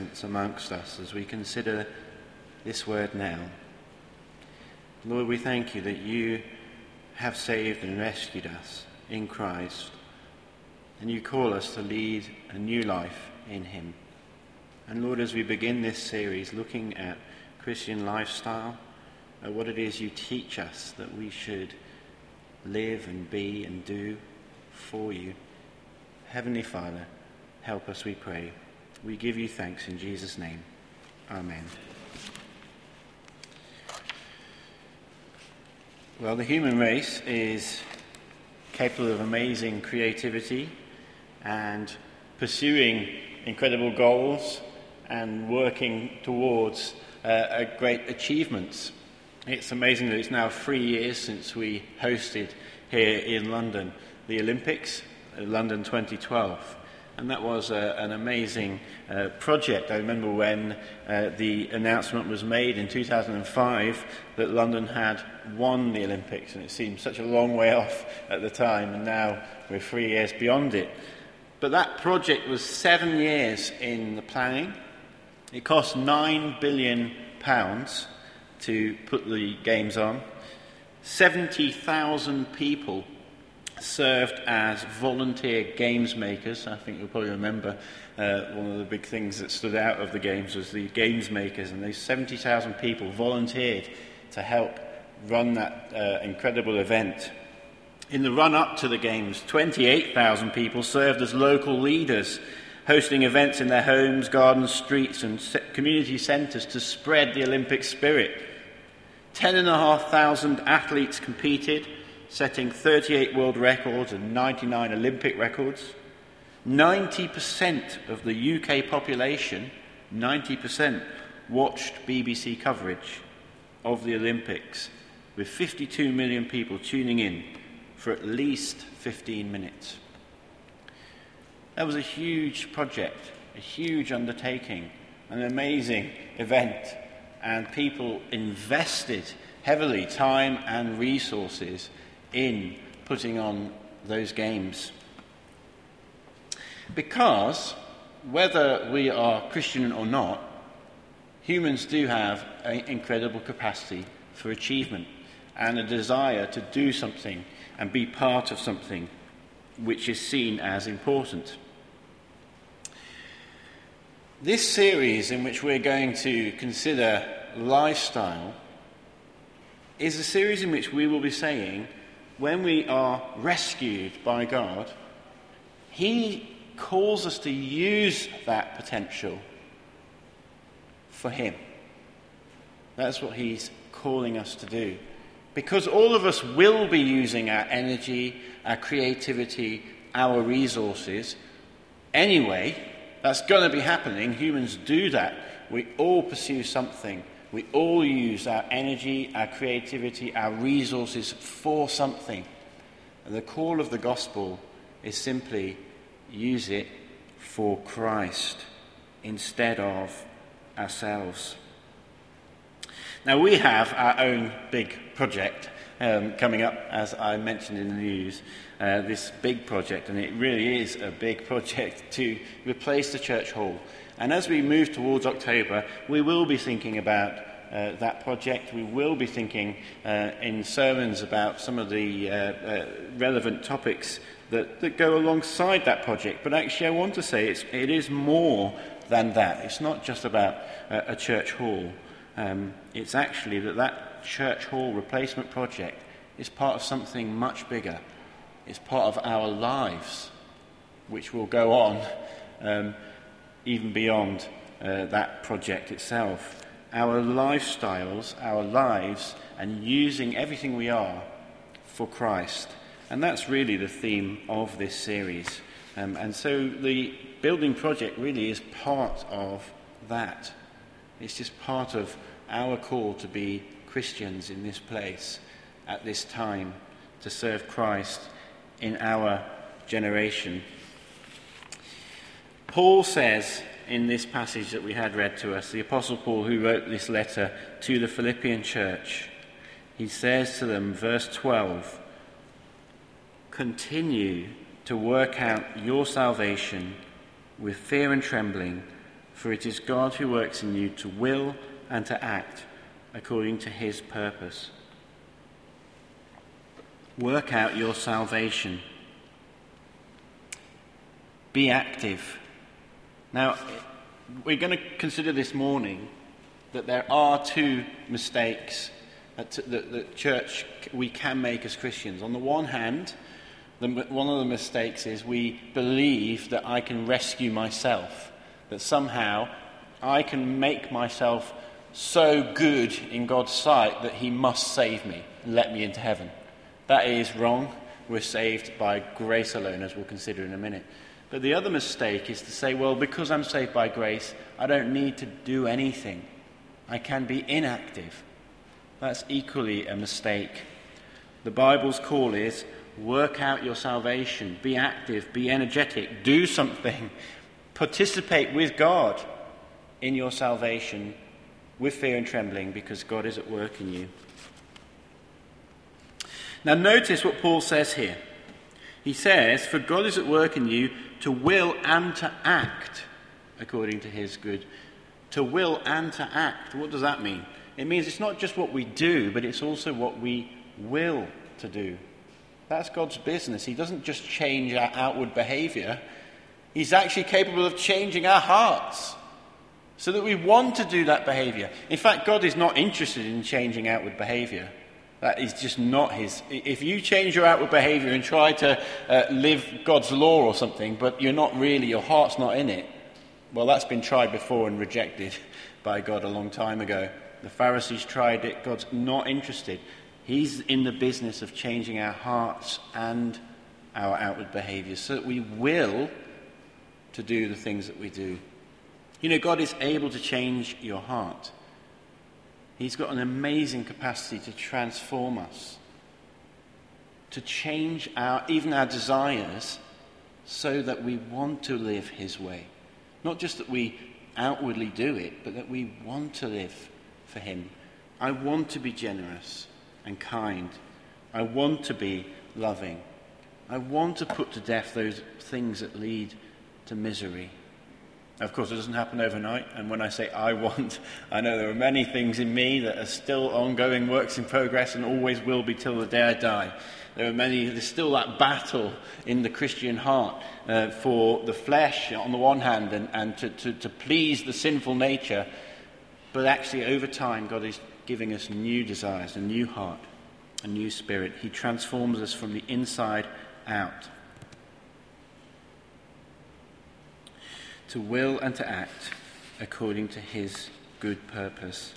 presence amongst us as we consider this word now. Lord, we thank you that you have saved and rescued us in Christ, and you call us to lead a new life in him. And Lord, as we begin this series looking at Christian lifestyle, at what it is you teach us that we should live and be and do for you, Heavenly Father, help us, we pray. We give you thanks in Jesus' name. Amen. Well, the human race is capable of amazing creativity and pursuing incredible goals and working towards great achievements. It's amazing that it's now 3 years since we hosted here in London the Olympics, London 2012. And that was an amazing project. I remember when the announcement was made in 2005 that London had won the Olympics, and it seemed such a long way off at the time, and now we're 3 years beyond it. But that project was 7 years in the planning. It cost £9 billion to put the games on. 70,000 people served as volunteer games makers. I think you'll probably remember one of the big things that stood out of the games was the games makers, and those 70,000 people volunteered to help run that incredible event. In the run-up to the games, 28,000 people served as local leaders, hosting events in their homes, gardens, streets and community centres to spread the Olympic spirit. 10,500 athletes competed, setting 38 world records and 99 Olympic records. 90% of the UK population, 90%, watched BBC coverage of the Olympics, with 52 million people tuning in for at least 15 minutes. That was a huge project, a huge undertaking, an amazing event, and people invested heavily time and resources in putting on those games. Because whether we are Christian or not, humans do have an incredible capacity for achievement and a desire to do something and be part of something which is seen as important. This series in which we're going to consider lifestyle is a series in which we will be saying, when we are rescued by God, he calls us to use that potential for him. That's what he's calling us to do. Because all of us will be using our energy, our creativity, our resources anyway. That's going to be happening. Humans do that. We all pursue something. We all use our energy, our creativity, our resources for something. And the call of the gospel is simply use it for Christ instead of ourselves. Now, we have our own big project coming up, as I mentioned in the news, this big project, and it really is a big project to replace the church hall. And as we move towards October, we will be thinking about that project. We will be thinking in sermons about some of the relevant topics that go alongside that project. But actually, I want to say it is more than that. It's not just about a church hall. It's actually that church hall replacement project is part of something much bigger. It's part of our lives, which will go on even beyond that project itself. Our lifestyles, our lives, and using everything we are for Christ. And that's really the theme of this series. And so the building project really is part of that. It's just part of our call to be Christians in this place at this time, to serve Christ in our generation. Paul says in this passage that we had read to us, the Apostle Paul, who wrote this letter to the Philippian church, he says to them, verse 12, "Continue to work out your salvation with fear and trembling, for it is God who works in you to will and to act according to his purpose. Work out your salvation. Be active. Now, we're going to consider this morning that there are two mistakes that the church we can make as Christians. On the one hand, one of the mistakes is we believe that I can rescue myself, that somehow I can make myself so good in God's sight that he must save me and let me into heaven. That is wrong. We're saved by grace alone, as we'll consider in a minute. But the other mistake is to say, well, because I'm saved by grace, I don't need to do anything. I can be inactive. That's equally a mistake. The Bible's call is, work out your salvation, be active, be energetic, do something, participate with God in your salvation with fear and trembling, because God is at work in you. Now notice what Paul says here. He says, for God is at work in you to will and to act according to his good. To will and to act. What does that mean? It means it's not just what we do, but it's also what we will to do. That's God's business. He doesn't just change our outward behavior. He's actually capable of changing our hearts so that we want to do that behavior. In fact, God is not interested in changing outward behavior. That is just not his. If you change your outward behavior and try to live God's law or something, but you're not really, your heart's not in it, well, that's been tried before and rejected by God a long time ago. The Pharisees tried it. God's not interested. He's in the business of changing our hearts and our outward behavior so that we will to do the things that we do. You know, God is able to change your heart. He's got an amazing capacity to transform us, to change even our desires so that we want to live his way. Not just that we outwardly do it, but that we want to live for him. I want to be generous and kind. I want to be loving. I want to put to death those things that lead to misery. Of course, it doesn't happen overnight, and when I say I want, I know there are many things in me that are still ongoing works in progress and always will be till the day I die. There's still that battle in the Christian heart for the flesh on the one hand and to please the sinful nature, but actually over time God is giving us new desires, a new heart, a new spirit. He transforms us from the inside out. To will and to act according to his good purpose.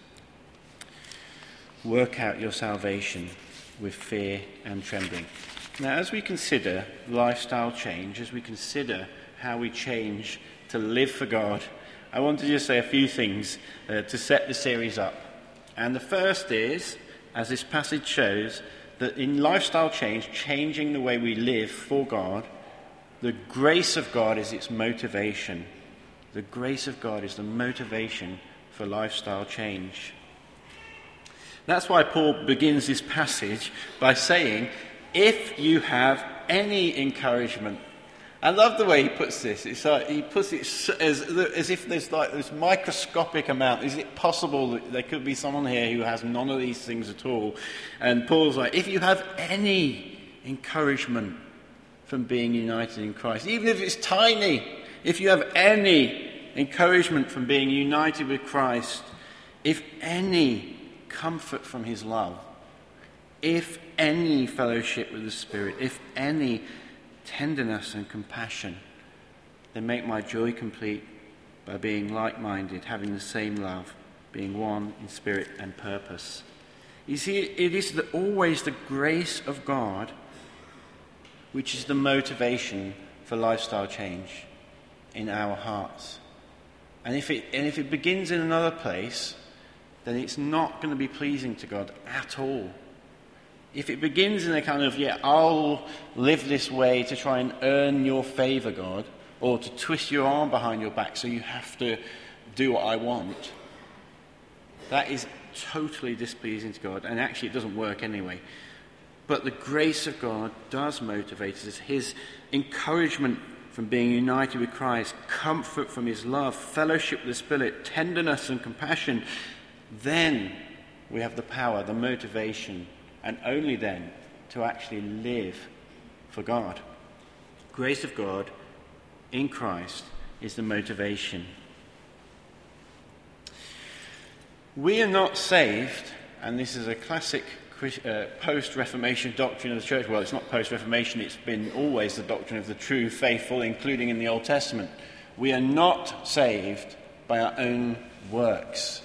Work out your salvation with fear and trembling. Now, as we consider lifestyle change, as we consider how we change to live for God, I want to just say a few things to set the series up. And the first is, as this passage shows, that in lifestyle change, changing the way we live for God, the grace of God is its motivation. The grace of God is the motivation for lifestyle change. That's why Paul begins this passage by saying, if you have any encouragement. I love the way he puts this. It's like he puts it as if there's like this microscopic amount. Is it possible that there could be someone here who has none of these things at all? And Paul's like, if you have any encouragement from being united in Christ, even if it's tiny, if you have any encouragement from being united with Christ, if any comfort from his love, if any fellowship with the Spirit, if any tenderness and compassion, then make my joy complete by being like-minded, having the same love, being one in spirit and purpose. You see, it is always the grace of God which is the motivation for lifestyle change in our hearts. And if it begins in another place, then it's not going to be pleasing to God at all. If it begins in a kind of, I'll live this way to try and earn your favour, God, or to twist your arm behind your back so you have to do what I want, that is totally displeasing to God, and actually it doesn't work anyway. But the grace of God does motivate us. His encouragement from being united with Christ, comfort from his love, fellowship with the Spirit, tenderness and compassion, then we have the power, the motivation, and only then to actually live for God. Grace of God in Christ is the motivation. We are not saved, and this is a classic post-Reformation doctrine of the church. Well, it's not post-Reformation, it's been always the doctrine of the true faithful, including in the Old Testament. We are not saved by our own works.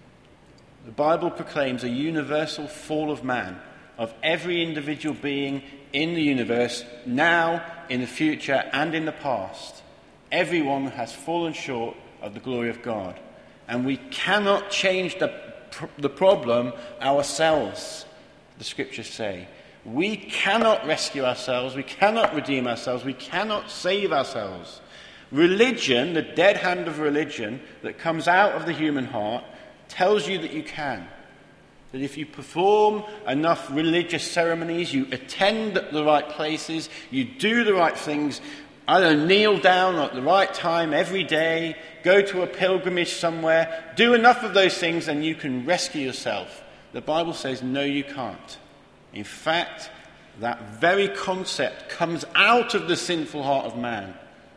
The Bible proclaims a universal fall of man, of every individual being in the universe, now, in the future, and in the past. Everyone has fallen short of the glory of God. And we cannot change the problem ourselves, the scriptures say. We cannot rescue ourselves, we cannot redeem ourselves, we cannot save ourselves. Religion, the dead hand of religion that comes out of the human heart, tells you that you can. That if you perform enough religious ceremonies, you attend the right places, you do the right things, I don't know, kneel down at the right time every day, go to a pilgrimage somewhere, do enough of those things and you can rescue yourself. The Bible says, no, you can't. In fact, that very concept comes out of the sinful heart of man.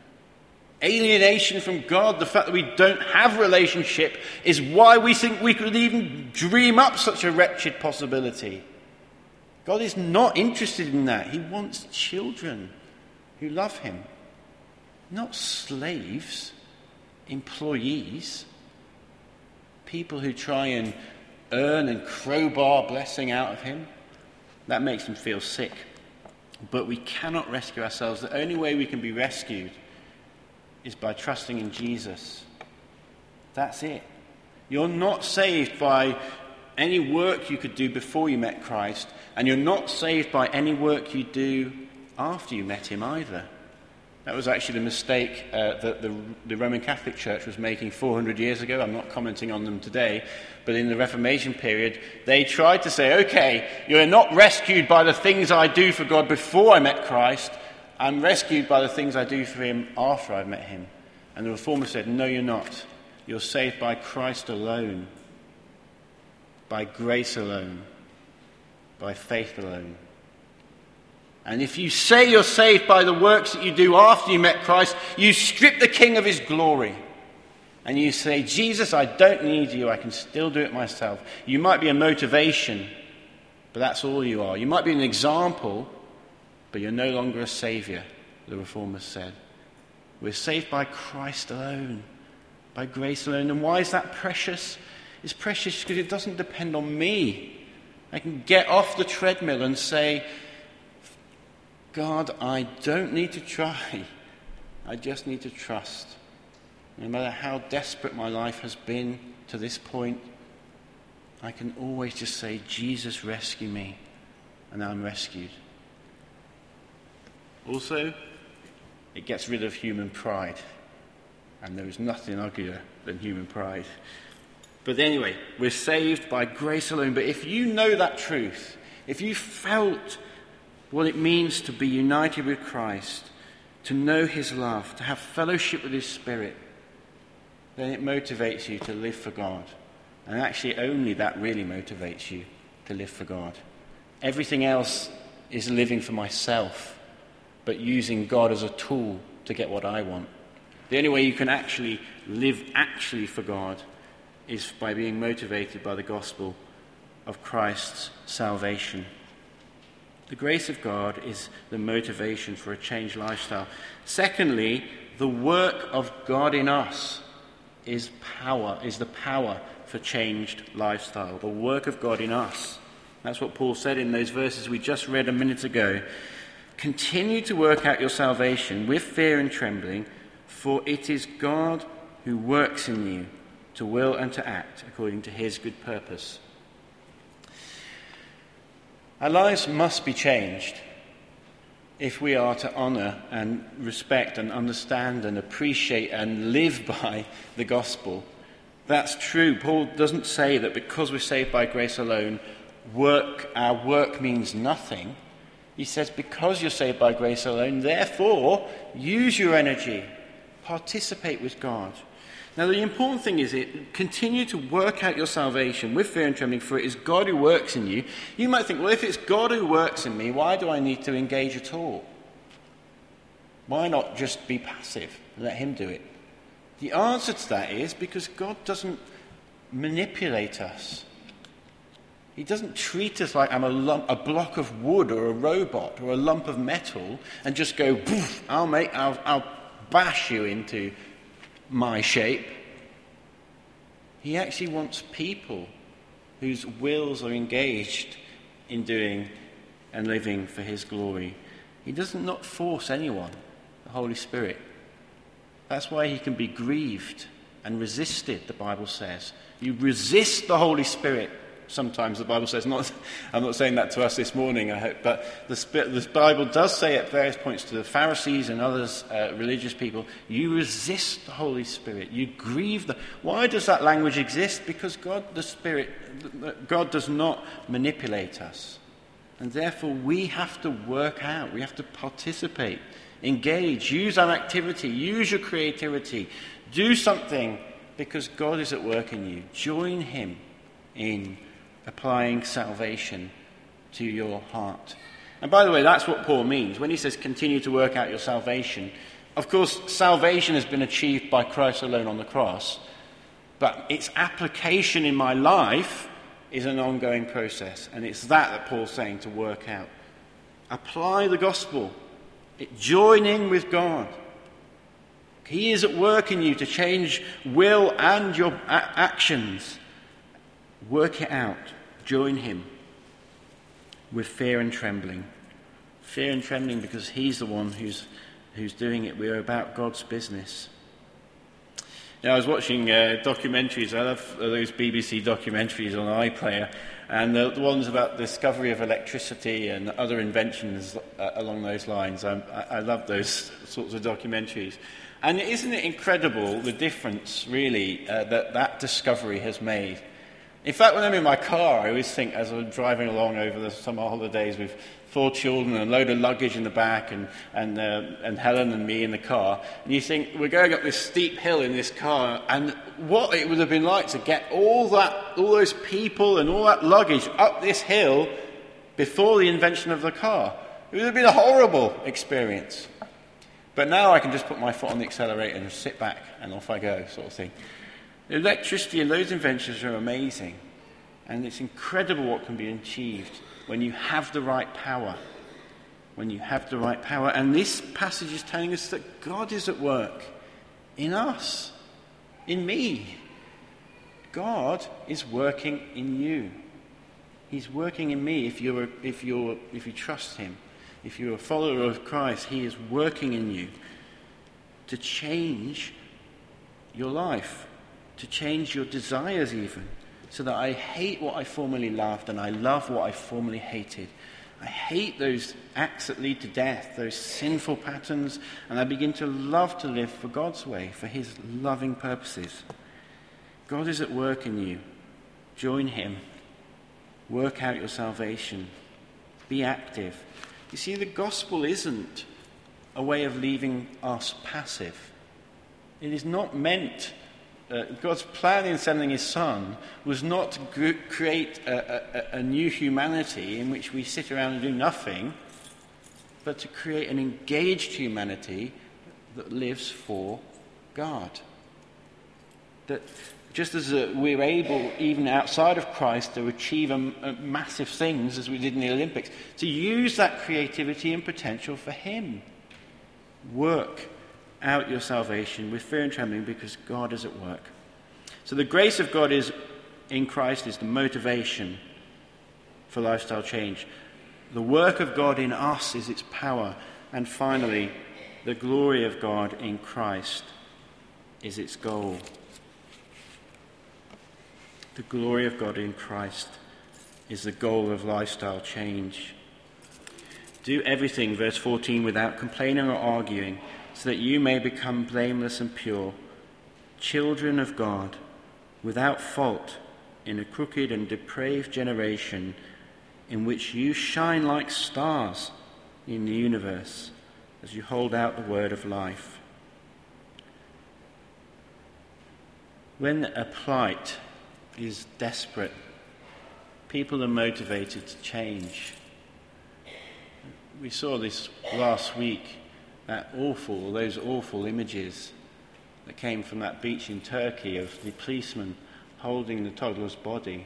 Alienation from God, the fact that we don't have relationship, is why we think we could even dream up such a wretched possibility. God is not interested in that. He wants children who love him. Not slaves, employees, people who try and earn and crowbar blessing out of him. That makes him feel sick. But we cannot rescue ourselves. The only way we can be rescued is by trusting in Jesus. That's it. You're not saved by any work you could do before you met Christ, and you're not saved by any work you do after you met him either. That was actually the mistake that the Roman Catholic Church was making 400 years ago. I'm not commenting on them today. But in the Reformation period, they tried to say, okay, you're not rescued by the things I do for God before I met Christ. I'm rescued by the things I do for him after I've met him. And the Reformers said, no, you're not. You're saved by Christ alone, by grace alone, by faith alone. And if you say you're saved by the works that you do after you met Christ, you strip the King of his glory. And you say, Jesus, I don't need you. I can still do it myself. You might be a motivation, but that's all you are. You might be an example, but you're no longer a saviour, the Reformers said. We're saved by Christ alone, by grace alone. And why is that precious? It's precious because it doesn't depend on me. I can get off the treadmill and say, God, I don't need to try. I just need to trust. No matter how desperate my life has been to this point, I can always just say, Jesus, rescue me. And I'm rescued. Also, it gets rid of human pride. And there is nothing uglier than human pride. But anyway, we're saved by grace alone. But if you know that truth, if you felt what it means to be united with Christ, to know his love, to have fellowship with his Spirit, then it motivates you to live for God. And actually only that really motivates you to live for God. Everything else is living for myself, but using God as a tool to get what I want. The only way you can actually live for God is by being motivated by the gospel of Christ's salvation. The grace of God is the motivation for a changed lifestyle. Secondly, the work of God in us is the power for changed lifestyle. The work of God in us. That's what Paul said in those verses we just read a minute ago. Continue to work out your salvation with fear and trembling, for it is God who works in you to will and to act according to his good purpose. Our lives must be changed if we are to honour and respect and understand and appreciate and live by the gospel. That's true. Paul doesn't say that because we're saved by grace alone, our work means nothing. He says, because you're saved by grace alone, therefore, use your energy. Participate with God. Now, the important thing is continue to work out your salvation with fear and trembling, for it is God who works in you. You might think, well, if it's God who works in me, why do I need to engage at all? Why not just be passive and let him do it? The answer to that is because God doesn't manipulate us. He doesn't treat us like I'm a block of wood or a robot or a lump of metal and just go, poof, I'll bash you into my shape. He actually wants people whose wills are engaged in doing and living for his glory. He does not force anyone, the Holy Spirit. That's why he can be grieved and resisted, the Bible says. You resist the Holy Spirit. Sometimes the Bible says, I'm not saying that to us this morning, I hope, but the Bible does say at various points to the Pharisees and others, religious people, you resist the Holy Spirit, you grieve Why does that language exist? Because God does not manipulate us. And therefore we have to work out, we have to participate, engage, use our activity, use your creativity, do something because God is at work in you. Join him in applying salvation to your heart. And by the way, that's what Paul means. When he says continue to work out your salvation, of course, salvation has been achieved by Christ alone on the cross, but its application in my life is an ongoing process. And it's that Paul's saying to work out. Apply the gospel. Join in with God. He is at work in you to change will and your actions. Work it out. Join him with fear and trembling. Fear and trembling because he's the one who's doing it. We're about God's business. Now, I was watching documentaries. I love those BBC documentaries on iPlayer. And the ones about the discovery of electricity and other inventions along those lines. I love those sorts of documentaries. And isn't it incredible the difference, really, that discovery has made? In fact, when I'm in my car, I always think, as I'm driving along over the summer holidays with 4 children and a load of luggage in the back and Helen and me in the car, and you think, we're going up this steep hill in this car, and what it would have been like to get all those people and all that luggage up this hill before the invention of the car. It would have been a horrible experience. But now I can just put my foot on the accelerator and sit back and off I go, sort of thing. Electricity and those inventions are amazing. And it's incredible what can be achieved when you have the right power. When you have the right power. And this passage is telling us that God is at work in us, in me. God is working in you. He's working in me if you trust him. If you're a follower of Christ, he is working in you to change your life, to change your desires even, so that I hate what I formerly loved and I love what I formerly hated. I hate those acts that lead to death, those sinful patterns, and I begin to love to live for God's way, for his loving purposes. God is at work in you. Join him. Work out your salvation. Be active. You see, the gospel isn't a way of leaving us passive. It is not meant, God's plan in sending his Son was not to create a new humanity in which we sit around and do nothing, but to create an engaged humanity that lives for God. That just as we're able, even outside of Christ, to achieve massive things, as we did in the Olympics, to use that creativity and potential for him. Work out your salvation with fear and trembling because God is at work. So the grace of God in Christ is the motivation for lifestyle change. The work of God in us is its power. And finally, the glory of God in Christ is its goal. The glory of God in Christ is the goal of lifestyle change. Do everything, verse 14, without complaining or arguing, so that you may become blameless and pure, children of God, without fault in a crooked and depraved generation, in which you shine like stars in the universe as you hold out the word of life. When a plight is desperate, people are motivated to change. We saw this last week, those awful images that came from that beach in Turkey of the policeman holding the toddler's body.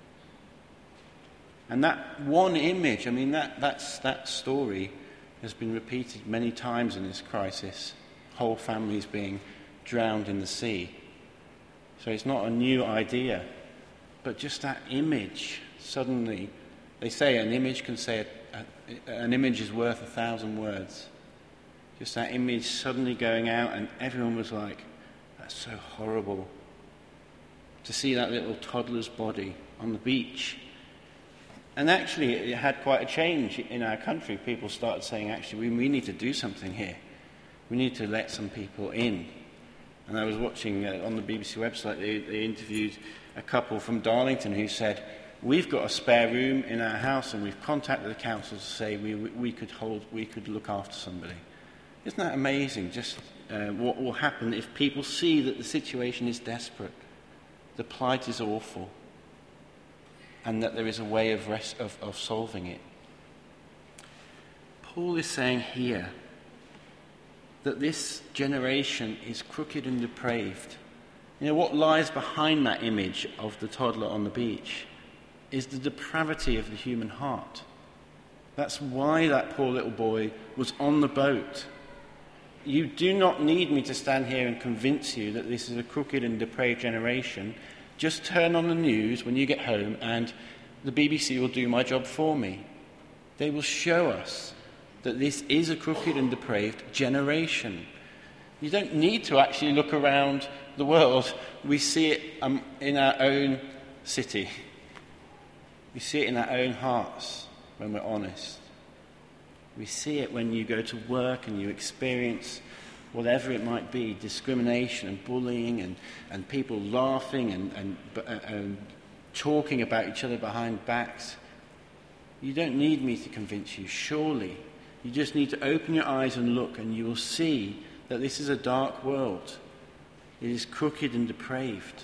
And that one image, that story has been repeated many times in this crisis. Whole families being drowned in the sea. So it's not a new idea, but just that image, suddenly, they say an image is worth 1,000 words. Just that image suddenly going out, and everyone was like, that's so horrible. To see that little toddler's body on the beach. And actually, it had quite a change in our country. People started saying, actually, we need to do something here. We need to let some people in. And I was watching on the BBC website, they interviewed a couple from Darlington who said, we've got a spare room in our house and we've contacted the council to say we could look after somebody. Isn't that amazing? Just what will happen if people see that the situation is desperate, the plight is awful, and that there is a way of solving it. Paul is saying here that this generation is crooked and depraved. You know, what lies behind that image of the toddler on the beach is the depravity of the human heart. That's why that poor little boy was on the boat. You do not need me to stand here and convince you that this is a crooked and depraved generation. Just turn on the news when you get home and the BBC will do my job for me. They will show us that this is a crooked and depraved generation. You don't need to actually look around the world. We see it in our own city. We see it in our own hearts when we're honest. We see it when you go to work and you experience whatever it might be, discrimination and bullying and people laughing and talking about each other behind backs. You don't need me to convince you, surely. You just need to open your eyes and look, and you will see that this is a dark world. It is crooked and depraved.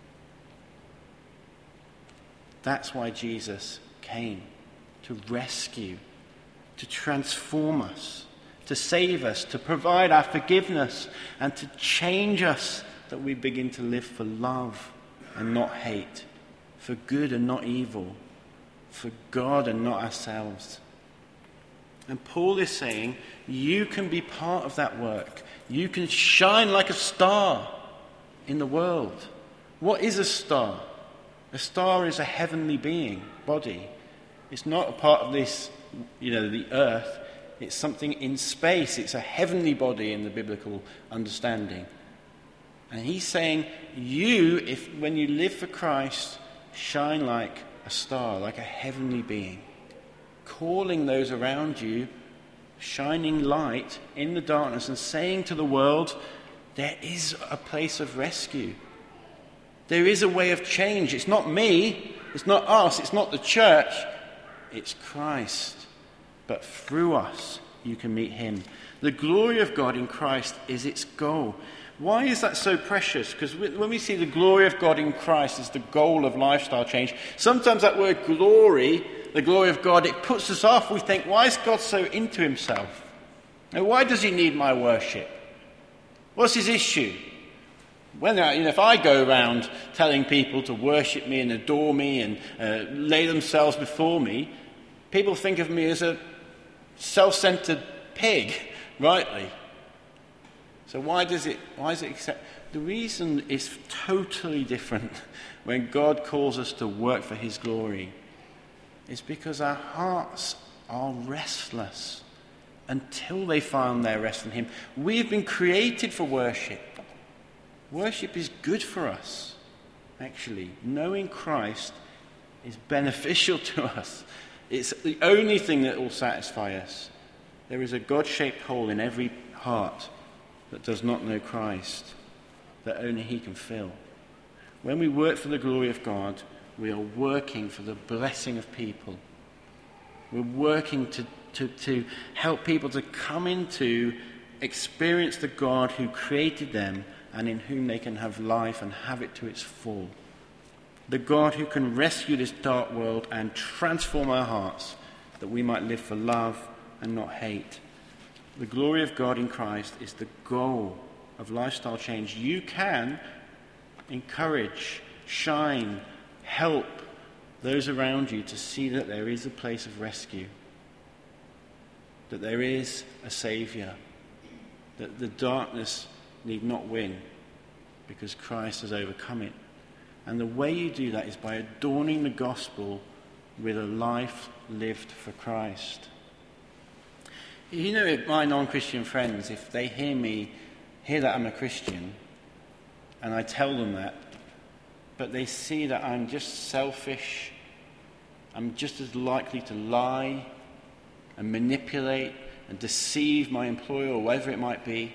That's why Jesus came, to rescue, to transform us, to save us, to provide our forgiveness, and to change us, that we begin to live for love and not hate, for good and not evil, for God and not ourselves. And Paul is saying, you can be part of that work. You can shine like a star in the world. What is a star? A star is a heavenly being, body. It's not a part of this, the earth. It's something in space. It's a heavenly body in the biblical understanding. And he's saying, when you live for Christ, shine like a star, like a heavenly being, calling those around you, shining light in the darkness and saying to the world, there is a place of rescue. There is a way of change. It's not me, it's not us, it's not the church, it's Christ. But through us, you can meet him. The glory of God in Christ is its goal. Why is that so precious? Because when we see the glory of God in Christ as the goal of lifestyle change, sometimes that word glory, the glory of God, it puts us off. We think, why is God so into himself? Now, why does he need my worship? What's his issue? If I go around telling people to worship me and adore me and lay themselves before me, people think of me as a self-centered pig, rightly. So why is it accept? The reason is totally different when God calls us to work for his glory. It's because our hearts are restless until they find their rest in him. We have been created for worship. Worship is good for us, actually. Knowing Christ is beneficial to us. It's the only thing that will satisfy us. There is a God-shaped hole in every heart that does not know Christ, that only he can fill. When we work for the glory of God, we are working for the blessing of people. We're working to help people to come into, experience the God who created them and in whom they can have life and have it to its full. The God who can rescue this dark world and transform our hearts that we might live for love and not hate. The glory of God in Christ is the goal of lifestyle change. You can encourage, shine, help those around you to see that there is a place of rescue, that there is a Saviour, that the darkness need not win because Christ has overcome it. And the way you do that is by adorning the gospel with a life lived for Christ. You know, if my non-Christian friends, if they hear that I'm a Christian, and I tell them that, but they see that I'm just selfish, I'm just as likely to lie and manipulate and deceive my employer or whatever it might be,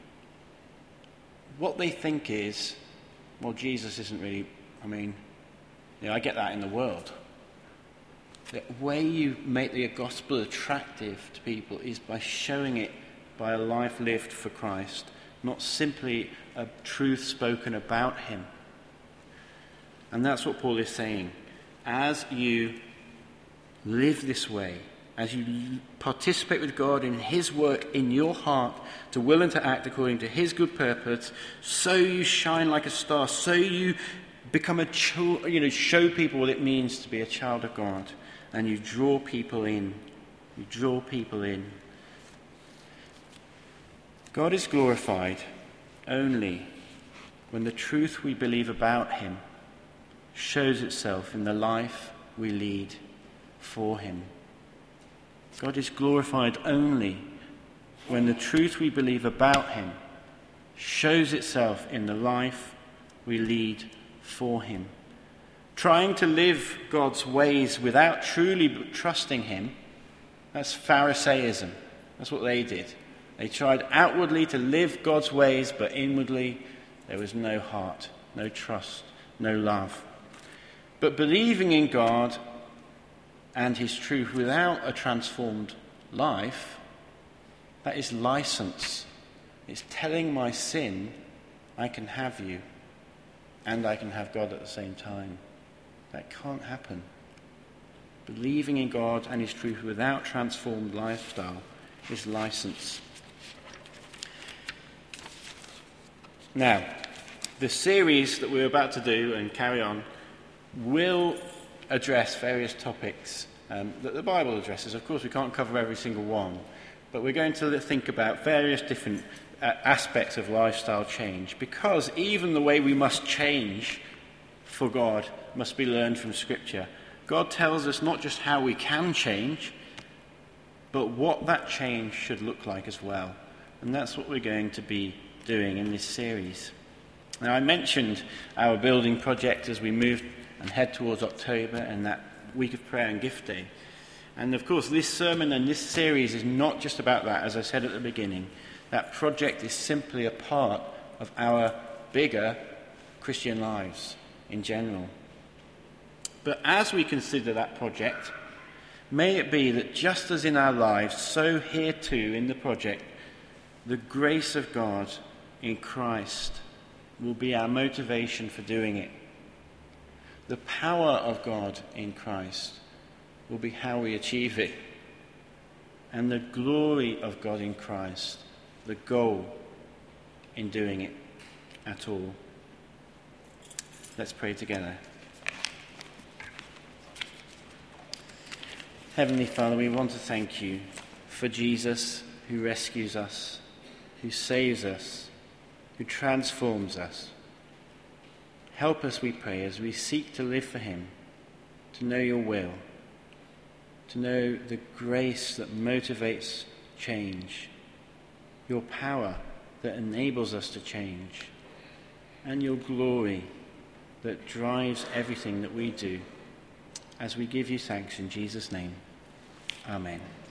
what they think is, well, Jesus isn't really, I get that in the world. The way you make the gospel attractive to people is by showing it by a life lived for Christ, not simply a truth spoken about him. And that's what Paul is saying. As you live this way, as you participate with God in his work in your heart to will and to act according to his good purpose, so you shine like a star, so you become show people what it means to be a child of God, and you draw people in. You draw people in. God is glorified only when the truth we believe about him shows itself in the life we lead for him. God is glorified only when the truth we believe about him shows itself in the life we lead for him. Trying to live God's ways without truly trusting him, that's Pharisaism. That's what they did. They tried outwardly to live God's ways, but inwardly there was no heart, no trust, no love. But believing in God and his truth without a transformed life, that is license. It's telling my sin, I can have you, and I can have God at the same time. That can't happen. Believing in God and his truth without transformed lifestyle is license. Now, the series that we're about to do and carry on will address various topics that the Bible addresses. Of course, we can't cover every single one, but we're going to think about various different aspects of lifestyle change, because even the way we must change for God must be learned from Scripture. God tells us not just how we can change, but what that change should look like as well. And that's what we're going to be doing in this series. Now, I mentioned our building project as we move and head towards October and that week of prayer and gift day. And of course, this sermon and this series is not just about that, as I said at the beginning. That project is simply a part of our bigger Christian lives in general. But as we consider that project, may it be that just as in our lives, so here too in the project, the grace of God in Christ will be our motivation for doing it. The power of God in Christ will be how we achieve it. And the glory of God in Christ, the goal in doing it at all. Let's pray together. Heavenly Father, we want to thank you for Jesus, who rescues us, who saves us, who transforms us. Help us, we pray, as we seek to live for him, to know your will, to know the grace that motivates change, your power that enables us to change, and your glory that drives everything that we do, as we give you thanks in Jesus' name. Amen.